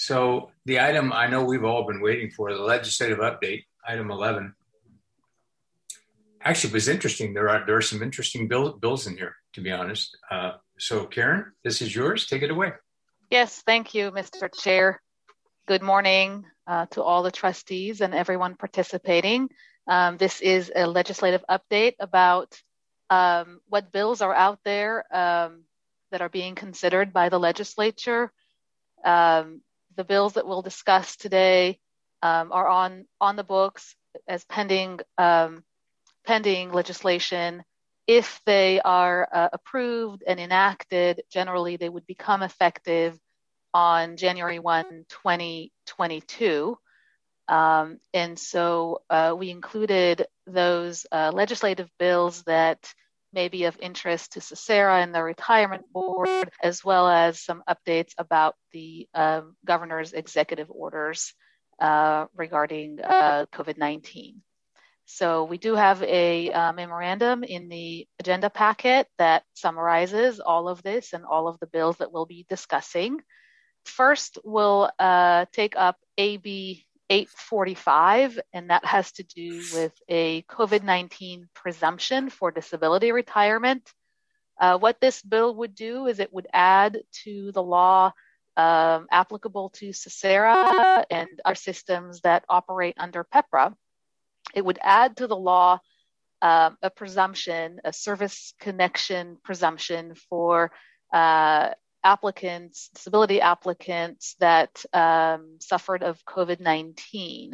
So the item I know we've all been waiting for, the legislative update, item 11, actually was interesting. There are some interesting bills in here, to be honest. So Karen, this is yours. Take it away. Yes, thank you, Mr. Chair. Good morning to all the trustees and everyone participating. This is a legislative update about what bills are out there that are being considered by the legislature. The bills that we'll discuss today are on the books as pending legislation. If they are approved and enacted, generally they would become effective on January 1, 2022. And so we included those legislative bills that may be of interest to CESARA and the Retirement Board, as well as some updates about the governor's executive orders regarding COVID-19. So we do have a memorandum in the agenda packet that summarizes all of this and all of the bills that we'll be discussing. First, we'll take up AB 845, and that has to do with a COVID-19 presumption for disability retirement. What this bill would do is it would add to the law applicable to CESARA and our systems that operate under PEPRA. It would add to the law a presumption, a service connection presumption for applicants, disability applicants that suffered of COVID-19.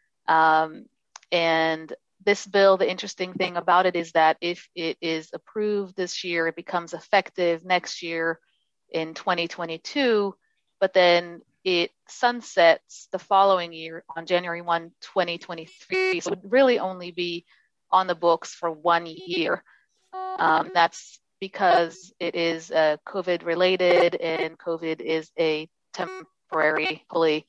And this bill, the interesting thing about it is that if it is approved this year, it becomes effective next year in 2022, but then it sunsets the following year on January 1, 2023. So it would really only be on the books for 1 year. That's because it is COVID related, and COVID is a temporary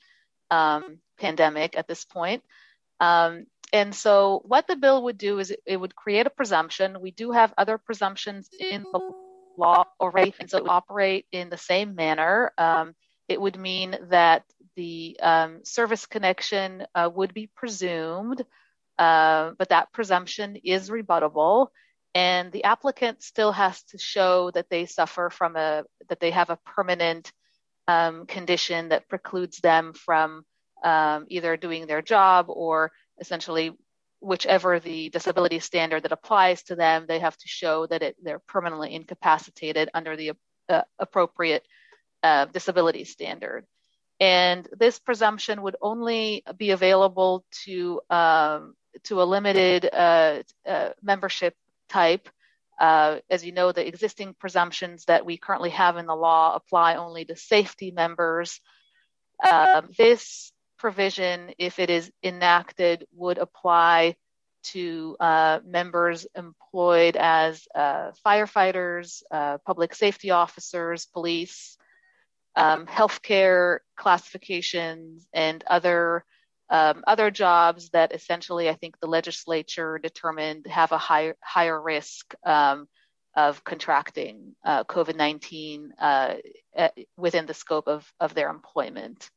pandemic at this point. And so what the bill would do is it would create a presumption. We do have other presumptions in the law already, and so it would operate in the same manner. It would mean that the service connection would be presumed, but that presumption is rebuttable. And the applicant still has to show that they suffer from that they have a permanent condition that precludes them from either doing their job, or essentially whichever the disability standard that applies to them, they have to show that they're permanently incapacitated under the appropriate disability standard. And this presumption would only be available to a limited membership type. As you know, the existing presumptions that we currently have in the law apply only to safety members. This provision, if it is enacted, would apply to members employed as firefighters, public safety officers, police, healthcare classifications, and other jobs that essentially I think the legislature determined have a higher risk of contracting COVID-19 within the scope of their employment.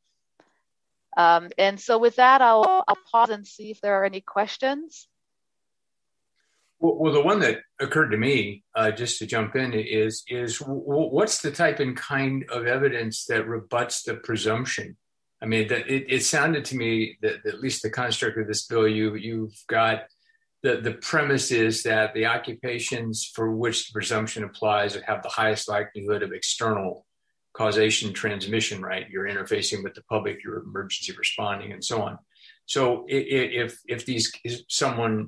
And so with that, I'll pause and see if there are any questions. Well, the one that occurred to me, just to jump in, is what's the type and kind of evidence that rebuts the presumption? I mean, it sounded to me that at least the construct of this bill, you've got the premise is that the occupations for which the presumption applies have the highest likelihood of external causation transmission, right? You're interfacing with the public, you're emergency responding, and so on. So if someone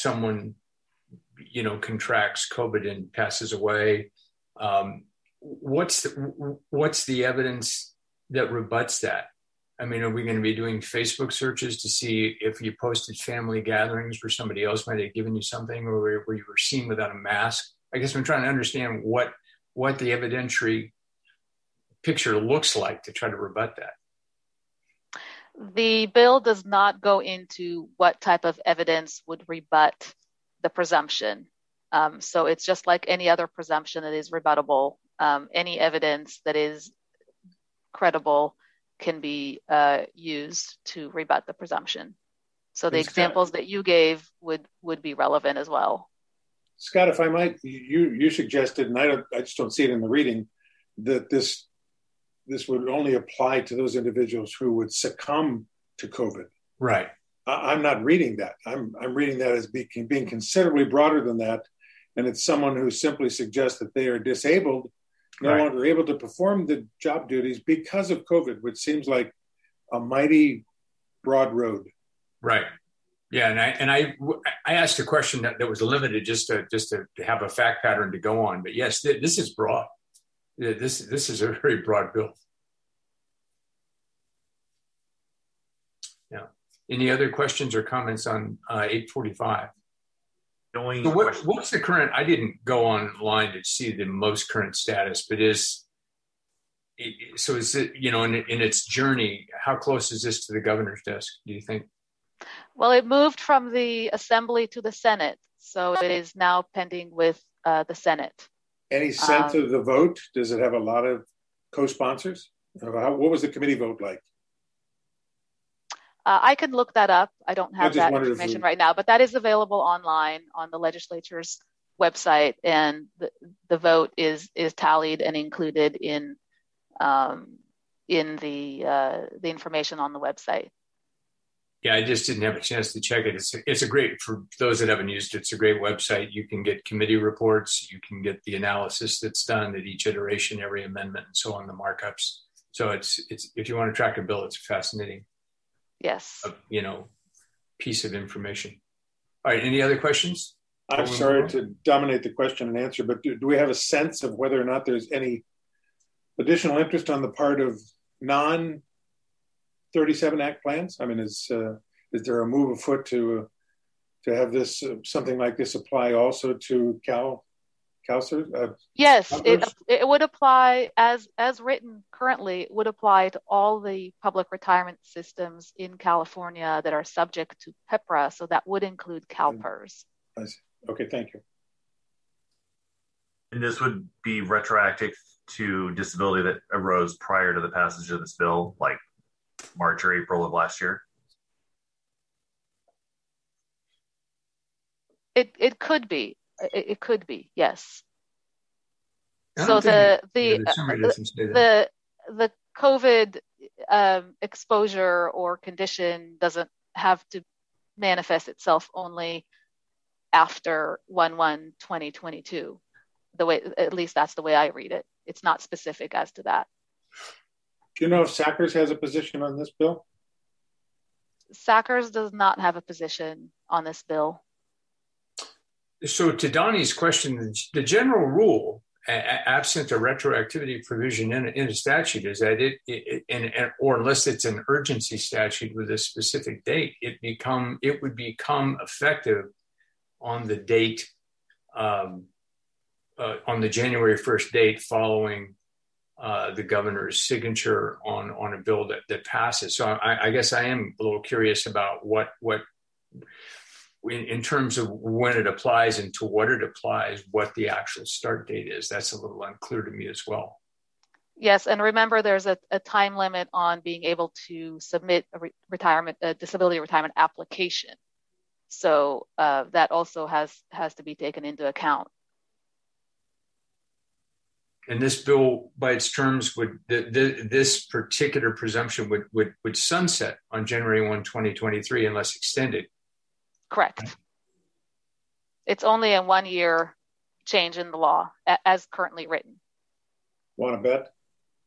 contracts COVID and passes away, what's the evidence that rebuts that? I mean, are we going to be doing Facebook searches to see if you posted family gatherings where somebody else might have given you something, or where you were seen without a mask? I guess I'm trying to understand what the evidentiary picture looks like to try to rebut that. The bill does not go into what type of evidence would rebut the presumption. So it's just like any other presumption that is rebuttable. Any evidence that is credible can be used to rebut the presumption. So the And examples that you gave would be relevant as well. Scott, if I might, you suggested, and I just don't see it in the reading, that this would only apply to those individuals who would succumb to COVID. Right. I'm not reading that. I'm reading that as being considerably broader than that, and it's someone who simply suggests that they are disabled, no longer able to perform the job duties because of COVID, which seems like a mighty broad road. Right. Yeah, and I asked a question that was limited just to have a fact pattern to go on. But yes, this is broad. This is a very broad bill. Yeah. Any other questions or comments on 845? So what's the current? I didn't go online to see the most current status, but is it, in its journey, how close is this to the governor's desk, do you think? Well, it moved from the Assembly to the Senate, so it is now pending with the Senate. Any sense of the vote? Does it have a lot of co-sponsors? What was the committee vote like? I can look that up. I don't have that information right now, but that is available online on the legislature's website, and the vote is tallied and included in the information on the website. Yeah, I just didn't have a chance to check it. It's a great, for those that haven't used it, it's a great website. You can get committee reports, you can get the analysis that's done at each iteration, every amendment, and so on, the markups. So it's if you want to track a bill, it's fascinating. Yes. Piece of information. All right. Any other questions? I'm sorry to dominate the question and answer, but do we have a sense of whether or not there's any additional interest on the part of non-37 Act plans? I mean, is there a move afoot to have this something like this apply also to CalSTRS? Yes, it would apply as written currently. It would apply to all the public retirement systems in California that are subject to PEPRA. So that would include CalPERS. I see. Okay, thank you. And this would be retroactive to disability that arose prior to the passage of this bill, like March or April of last year? It could be. It could be, yes. So the COVID exposure or condition doesn't have to manifest itself only after 1/1/2022. At least that's the way I read it. It's not specific as to that. Do you know if SACRS has a position on this bill? SACRS does not have a position on this bill. So to Donnie's question, the general rule, absent a retroactivity provision in a statute, is that or unless it's an urgency statute with a specific date, it would become effective on the date, on the January 1st date following the governor's signature on a bill that passes. So I guess I am a little curious about what in terms of when it applies and to what it applies, what the actual start date is. That's a little unclear to me as well. Yes, and remember there's a time limit on being able to submit a disability retirement application. So that also has to be taken into account. And this bill, by its terms, this particular presumption would sunset on January 1, 2023, unless extended. Correct. It's only a 1-year change in the law as currently written. Want to bet?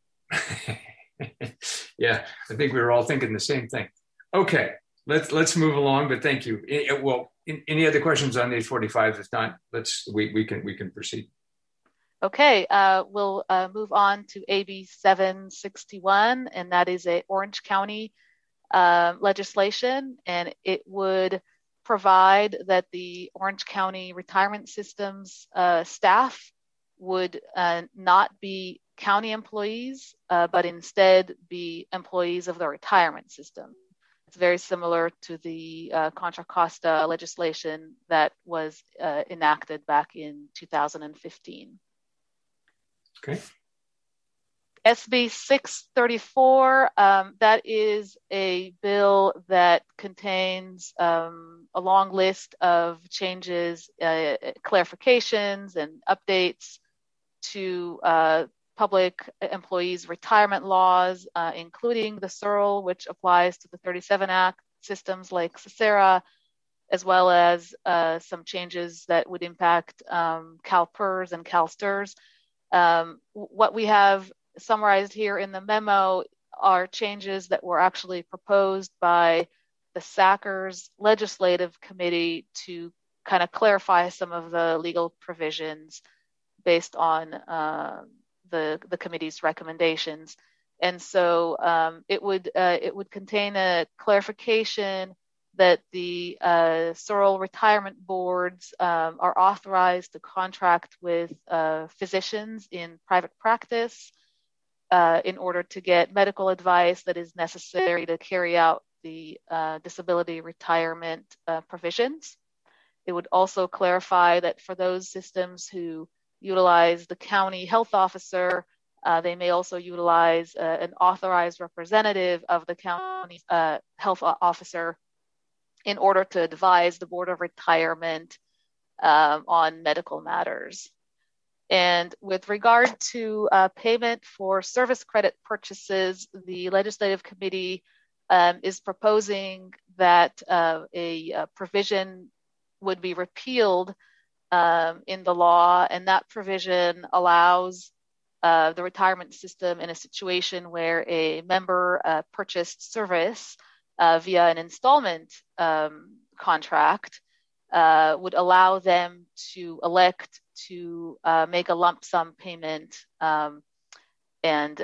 Yeah, I think we were all thinking the same thing. Okay, let's move along. But thank you. Well, any other questions on 845? If not, we can proceed. Okay, we'll move on to AB 761, and that is a Orange County legislation, and it would provide that the Orange County retirement systems staff would not be county employees, but instead be employees of the retirement system. It's very similar to the Contra Costa legislation that was enacted back in 2015. Okay. SB 634, that is a bill that contains a long list of changes, clarifications, and updates to public employees' retirement laws, including the SERL, which applies to the 37 Act systems like CESARA, as well as some changes that would impact CalPERS and CalSTRS. What we have summarized here in the memo are changes that were actually proposed by the SACRS Legislative Committee to kind of clarify some of the legal provisions based on the committee's recommendations. And so it would contain a clarification that the SERL retirement boards are authorized to contract with physicians in private practice in order to get medical advice that is necessary to carry out the disability retirement provisions. It would also clarify that for those systems who utilize the county health officer, they may also utilize an authorized representative of the county health officer in order to advise the Board of Retirement on medical matters. And with regard to payment for service credit purchases, the Legislative Committee is proposing that a provision would be repealed in the law, and that provision allows the retirement system in a situation where a member purchased service via an installment contract would allow them to elect to make a lump sum payment and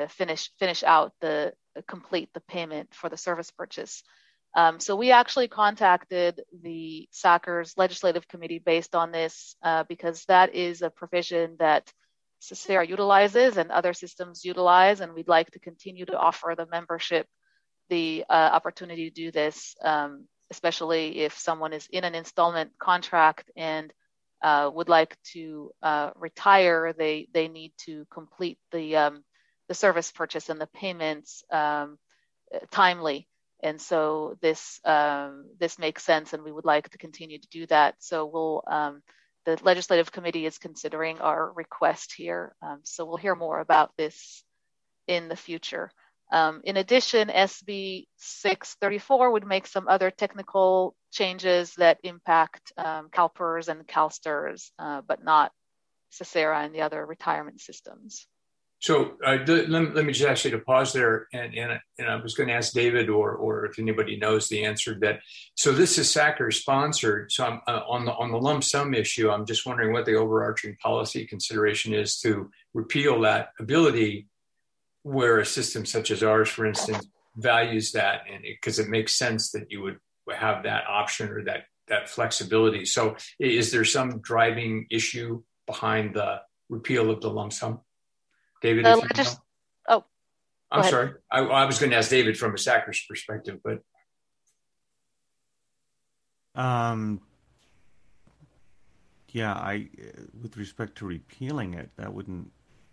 complete the payment for the service purchase. So we actually contacted the SACRS Legislative Committee based on this because that is a provision that CESARA utilizes and other systems utilize, and we'd like to continue to offer the membership the opportunity to do this, especially if someone is in an installment contract and would like to retire. They need to complete the service purchase and the payments timely. And so this makes sense, and we would like to continue to do that. So the Legislative Committee is considering our request here. So we'll hear more about this in the future. In addition, SB 634 would make some other technical changes that impact CalPERS and CalSTRS, but not CESARA and the other retirement systems. So let me just ask you to pause there, and I was going to ask David or if anybody knows the answer to that. So this is SACRS sponsored. So I'm, on the lump sum issue, I'm just wondering what the overarching policy consideration is to repeal that ability, where a system such as ours, for instance, values that, and because it makes sense that you would have that option or that flexibility. So is there some driving issue behind the repeal of the lump sum? David, if you know. I'm sorry. I was going to ask David from a SACRS perspective, but. Yeah, with respect to repealing it, that wouldn't.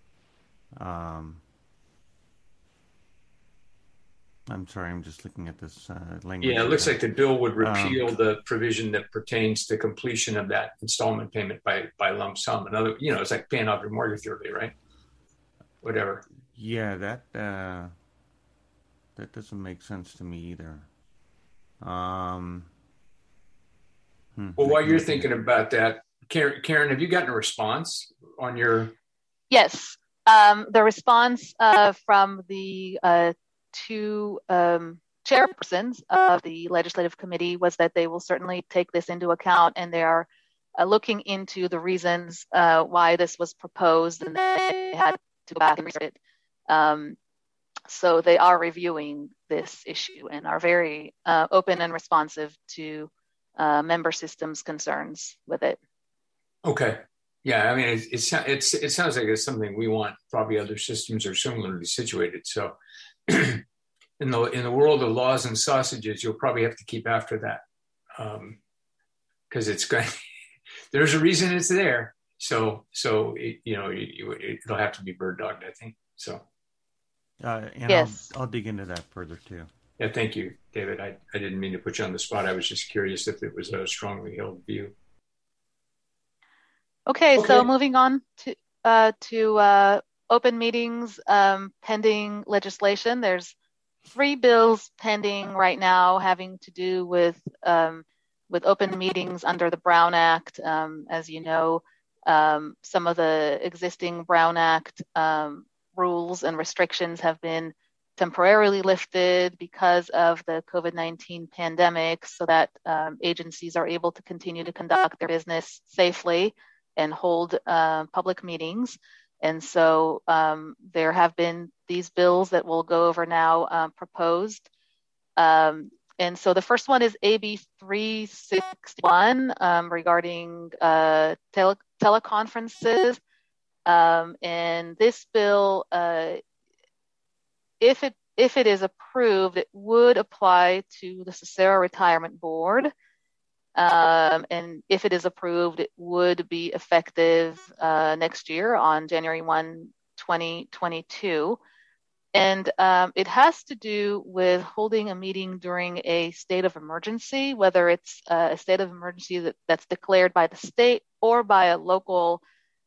I'm sorry, I'm just looking at this language. Yeah, it looks like the bill would repeal the provision that pertains to completion of that installment payment by lump sum. Another, it's like paying off your mortgage early, right? Whatever. Yeah, that doesn't make sense to me either. Well, while you're thinking about that, Karen, have you gotten a response on your? Yes, the response from the two chairpersons of the Legislative Committee was that they will certainly take this into account, and they are looking into the reasons why this was proposed, and they had to go back and research it. So they are reviewing this issue and are very open and responsive to member systems concerns with it. Okay. Yeah, I mean, it sounds like it's something we want. Probably other systems are similarly situated. So in the world of laws and sausages, you'll probably have to keep after that because it's going. There's a reason it's there. So it'll have to be bird dogged, I think. So And Yes. I'll dig into that further too. Yeah, thank you, David. I didn't mean to put you on the spot. I was just curious if it was a strongly held view. Okay, so moving on to open meetings pending legislation. There's 3 bills pending right now having to do with open meetings under the Brown Act. As you know, some of the existing Brown Act rules and restrictions have been temporarily lifted because of the COVID-19 pandemic, so that agencies are able to continue to conduct their business safely and hold public meetings. And so there have been these bills that we'll go over now proposed. And so the first one is AB 361 regarding teleconferences. And this bill, if it is approved, it would apply to the Cicero Retirement Board. And if it is approved, it would be effective next year on January 1, 2022. And it has to do with holding a meeting during a state of emergency, whether it's a state of emergency that's declared by the state or by a local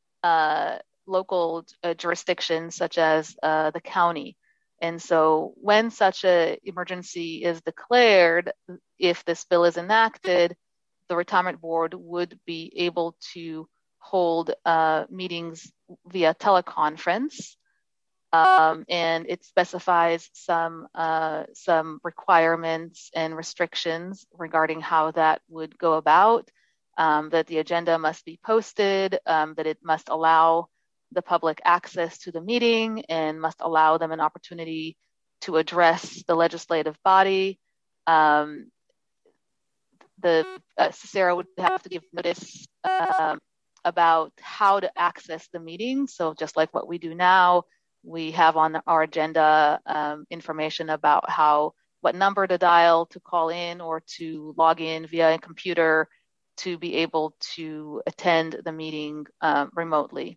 jurisdiction, such as the county. And so when such an emergency is declared, if this bill is enacted, the retirement board would be able to hold meetings via teleconference. And it specifies some requirements and restrictions regarding how that would go about, that the agenda must be posted, that it must allow the public access to the meeting and must allow them an opportunity to address the legislative body. The Cicero would have to give notice about how to access the meeting. So just like what we do now, we have on our agenda information about what number to dial to call in or to log in via a computer to be able to attend the meeting remotely.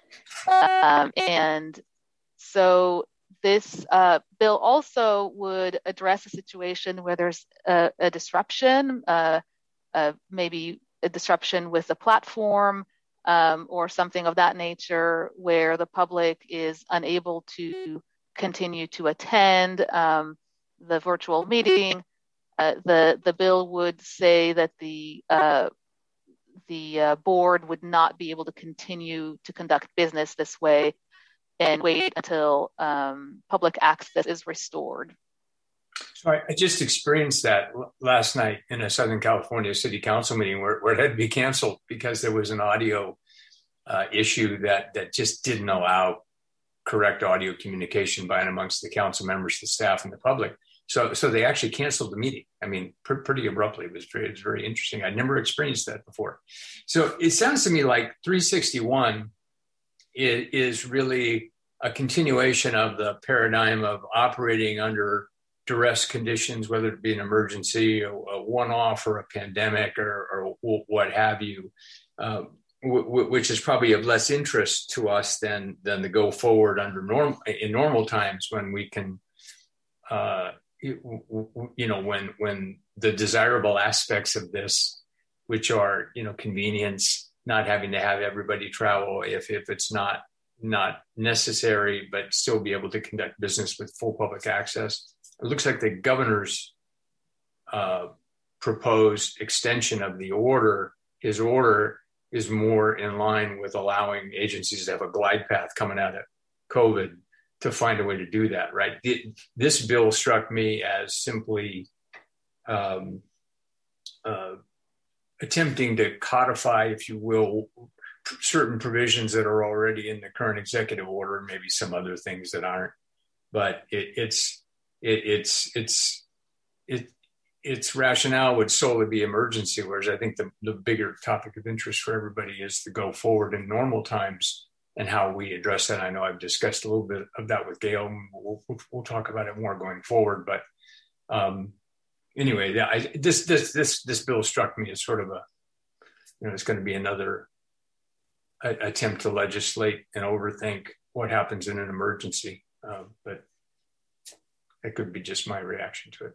And so this bill also would address a situation where there's a disruption, maybe a disruption with the platform or something of that nature, where the public is unable to continue to attend the virtual meeting. The bill would say that the board would not be able to continue to conduct business this way and wait until public access is restored. So I just experienced that last night in a Southern California City Council meeting where it had to be canceled because there was an audio issue that just didn't allow correct audio communication by and amongst the council members, the staff, and the public. So they actually canceled the meeting. I mean, pretty abruptly. It was very interesting. I'd never experienced that before. So it sounds to me like 361 is really a continuation of the paradigm of operating under duress conditions, whether it be an emergency, a one-off, or a pandemic, or what have you, which is probably of less interest to us than the go forward in normal times when we can, when the desirable aspects of this, which are convenience, not having to have everybody travel if it's not necessary, but still be able to conduct business with full public access. It looks like the governor's proposed extension of his order is more in line with allowing agencies to have a glide path coming out of COVID to find a way to do that, right? This bill struck me as simply attempting to codify, if you will, certain provisions that are already in the current executive order, maybe some other things that aren't. But its rationale would solely be emergency, whereas I think the bigger topic of interest for everybody is to go forward in normal times and how we address that. I know I've discussed a little bit of that with Gail. We'll talk about it more going forward. But anyway, this bill struck me as sort of it's going to be another attempt to legislate and overthink what happens in an emergency. But That could be just my reaction to it.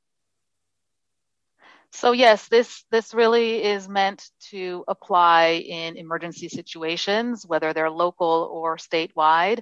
So yes, this really is meant to apply in emergency situations, whether they're local or statewide.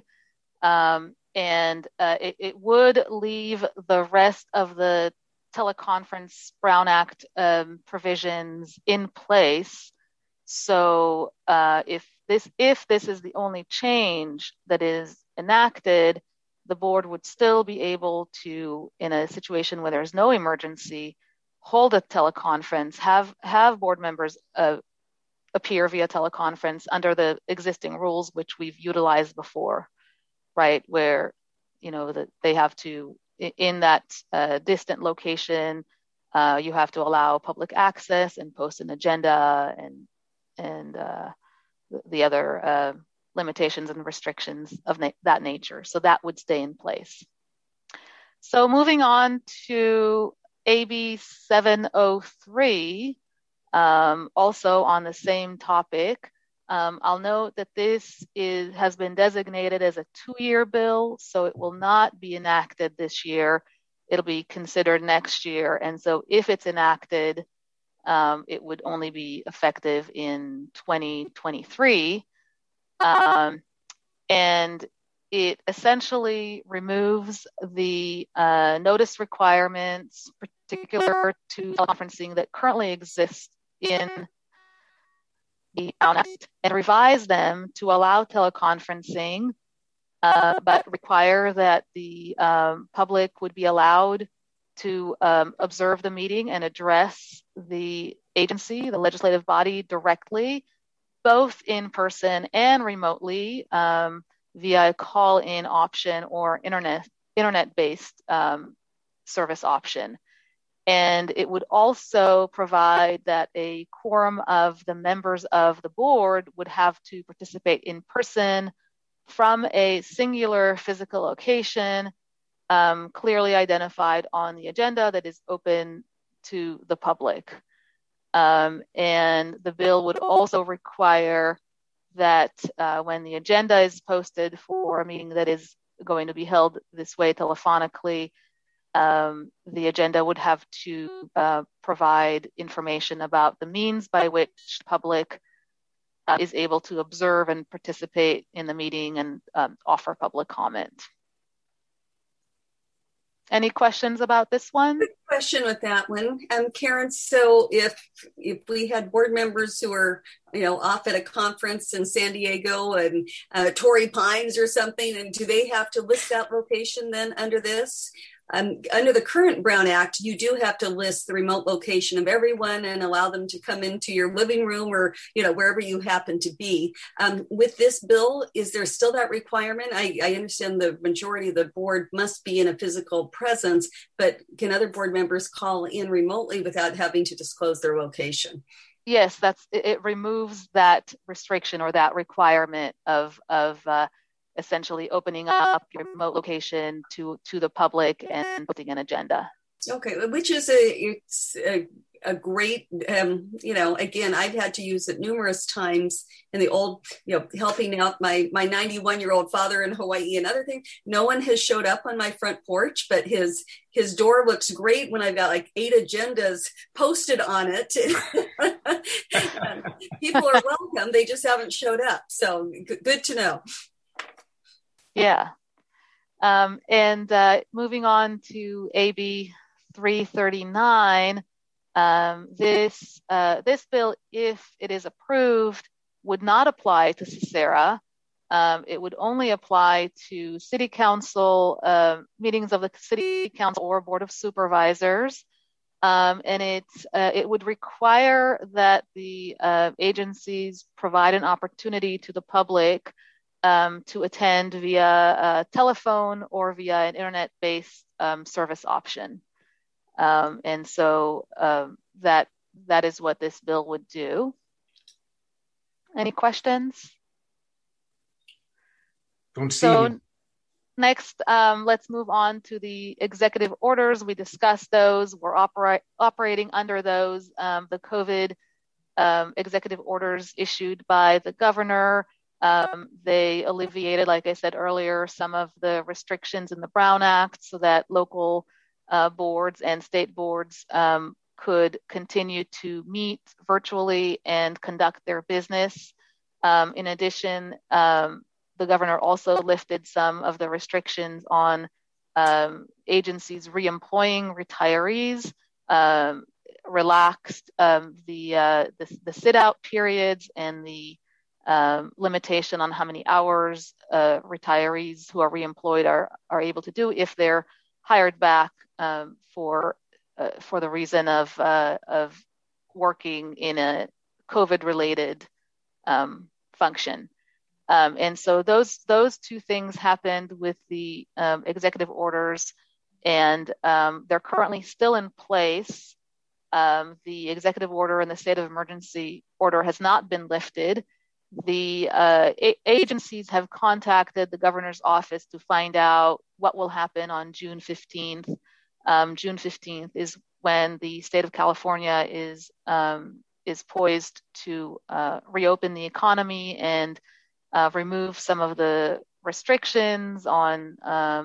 It would leave the rest of the Teleconference Brown Act provisions in place. So if this is the only change that is enacted, the board would still be able to, in a situation where there's no emergency, hold a teleconference, have board members appear via teleconference under the existing rules, which we've utilized before, right? Where, that they have to, in that distant location, you have to allow public access and post an agenda and the other limitations and restrictions of that nature. So that would stay in place. So moving on to AB 703, also on the same topic. I'll note that this has been designated as a 2-year bill, so it will not be enacted this year. It'll be considered next year. And so if it's enacted, it would only be effective in 2023. And it essentially removes the notice requirements particular to conferencing that currently exist in the Brown Act and revise them to allow teleconferencing, but require that the public would be allowed to observe the meeting and address the agency, the legislative body, directly, both in person and remotely, via a call-in option or internet-based service option. And it would also provide that a quorum of the members of the board would have to participate in person from a singular physical location, clearly identified on the agenda that is open to the public. And the bill would also require that when the agenda is posted for a meeting that is going to be held this way telephonically, the agenda would have to provide information about the means by which the public is able to observe and participate in the meeting and offer public comment. Any questions about this one? Good question with that one, Karen. So if we had board members who are, off at a conference in San Diego and Torrey Pines or something, and do they have to list that location then under this? Under the current Brown Act, you do have to list the remote location of everyone and allow them to come into your living room or, wherever you happen to be. With this bill, is there still that requirement? I understand the majority of the board must be in a physical presence, but can other board members call in remotely without having to disclose their location? Yes, it removes that restriction or that requirement of essentially opening up your remote location to the public and putting an agenda. Okay, which is a great, again, I've had to use it numerous times in the old, helping out my 91-year-old father in Hawaii and other things. No one has showed up on my front porch, but his door looks great when I've got like 8 agendas posted on it. People are welcome. They just haven't showed up. So good to know. Yeah. And moving on to AB 339, this bill, if it is approved, would not apply to CECERA. It would only apply to city council, meetings of the city council or board of supervisors. And it would require that the agencies provide an opportunity to the public to attend via telephone or via an internet-based service option. And so that is what this bill would do. Any questions? Don't see any. Next, let's move on to the executive orders. We discussed those. We're operating under those. The COVID executive orders issued by the governor They alleviated, like I said earlier, some of the restrictions in the Brown Act so that local boards and state boards could continue to meet virtually and conduct their business. In addition, the governor also lifted some of the restrictions on agencies reemploying retirees, relaxed the sit-out periods and the limitation on how many hours retirees who are reemployed are able to do if they're hired back for the reason of working in a COVID-related function. And so those two things happened with the executive orders, and they're currently still in place. The executive order and the state of emergency order has not been lifted. The agencies have contacted the governor's office to find out what will happen on June 15th. June 15th is when the state of California is poised to reopen the economy and remove some of the restrictions on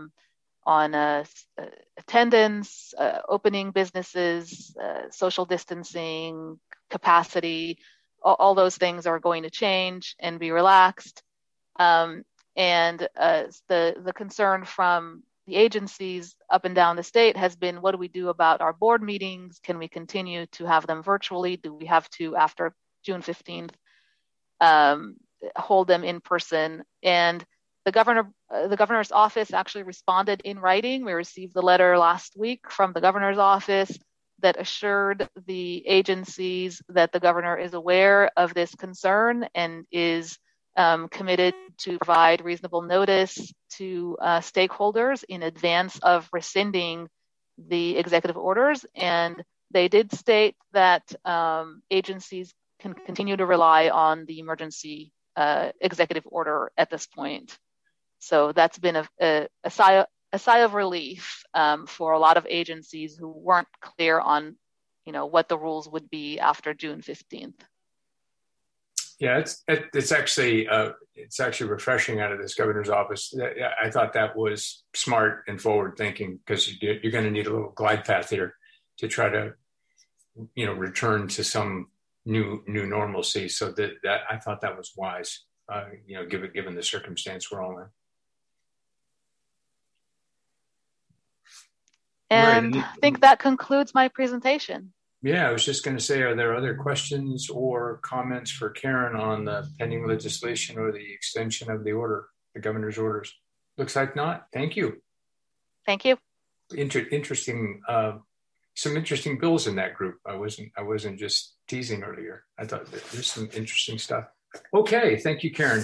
attendance, opening businesses, social distancing, capacity. All those things are going to change and be relaxed. And the concern from the agencies up and down the state has been, what do we do about our board meetings? Can we continue to have them virtually? Do we have to, after June 15th, hold them in person? And the governor's office actually responded in writing. We received the letter last week from the governor's office that assured the agencies that the governor is aware of this concern and is committed to provide reasonable notice to stakeholders in advance of rescinding the executive orders. And they did state that agencies can continue to rely on the emergency executive order at this point. So that's been a sigh of relief for a lot of agencies who weren't clear on, what the rules would be after June 15th. Yeah, it's actually refreshing out of this governor's office. I thought that was smart and forward thinking, because you're going to need a little glide path here to try to, return to some new normalcy. So that I thought that was wise, given the circumstance we're all in. And I think that concludes my presentation. Yeah, I was just going to say, are there other questions or comments for Karen on the pending legislation or the extension of the order, the governor's orders? Looks like not. Thank you. Thank you. Interesting. Some interesting bills in that group. I wasn't just teasing earlier. I thought there's some interesting stuff. Okay, thank you, Karen.